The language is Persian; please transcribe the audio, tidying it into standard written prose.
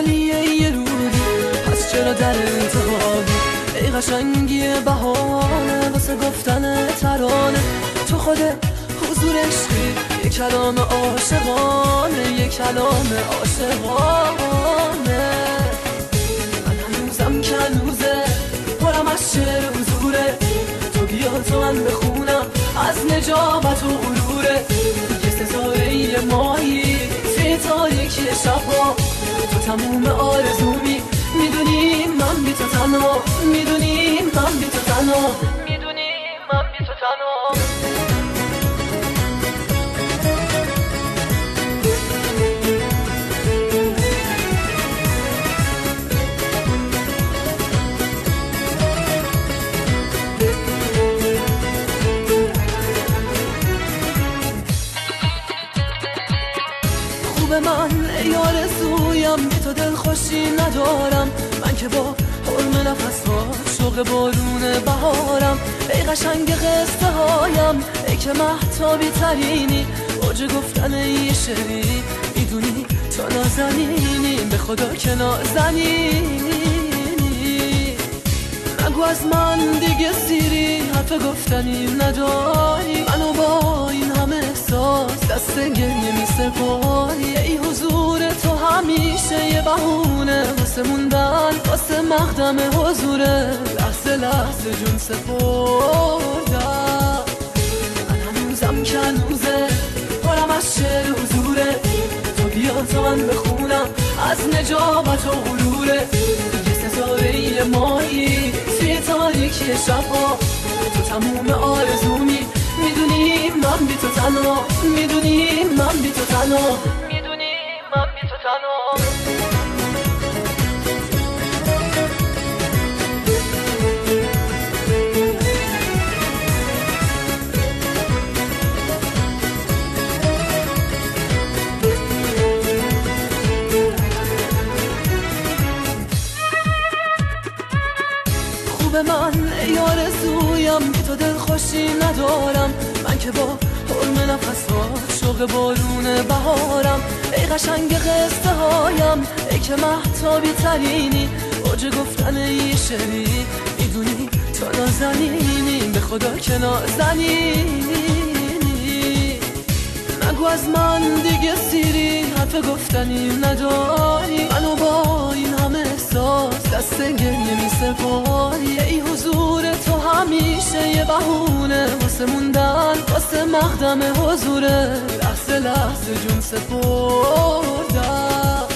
خالیه یه روزی، پس چرا در انتخابی؟ ای قشنگی بهانه واسه گفتن ترانه، تو خود حضور عشقی، یه کلام عاشقانه، یه کلام عاشقانه. من هنوزم که هنوزه پرم از شعر و زوره، تو بیا تو من بخونم از نجابت و غروره. یه ستاره ماهی توی تاریکی شبا، تو تموم آرزومی، میدونی من بی تو تنها، میدونی من بی تو تنها، میدونی من بی تو تنها. خوب من ای آرزویم، بی تو دل خوشی ندارم، من که با حرم نفس ها شوق بارون بهارم. ای قشنگ قصه هایم، ای که مهتابی ترینی، اوج گفتن یه شعری، میدونی تو نازنینی، به خدا که نازنینی. نگو از من دیگه سیری، حرف گفتنی نداری، منو با این همه احساس دست گریه می سپاری. ای حضور تو همیشه یه بهونه واسه موندن، واسه مقدم حضوره، لحظه لحظه جون سپردم. من هنوزم که هنوزه پرم از شعر و حضوره، تو بیا تا من بخونم از نجابت و غروره. یه ستاره ماهی توی تاریکی شبا، تو تموم آرزومی، میدونی من بی تو تنها، میدونی من بی تو تنها، میدونی من بی تو تنها. به من ای آرزویم، بی تو دل خوشی ندارم، من که با حرم نفس ها شوق بارون بهارم. ای قشنگ قصه هایم، ای که مهتابی ترینی، اوج گفتن یه شعری، میدونی تو نازنینی، به خدا که نازنینی. نگو از من دیگه سیری، حرف گفتنی نداری، منو با این همه احساس دست گریه می سپاری. ای حضور تو همیشه یه بهونه واسه موندن، واسه مقدم حضوره، لحظه لحظه جون سپردم.